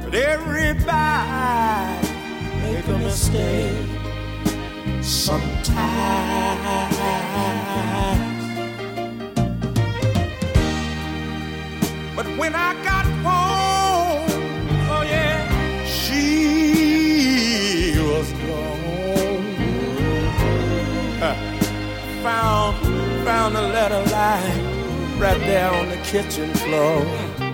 But everybody make a mistake sometimes. But when I got home, oh yeah, she was gone. Found a letter lying right there on the kitchen floor.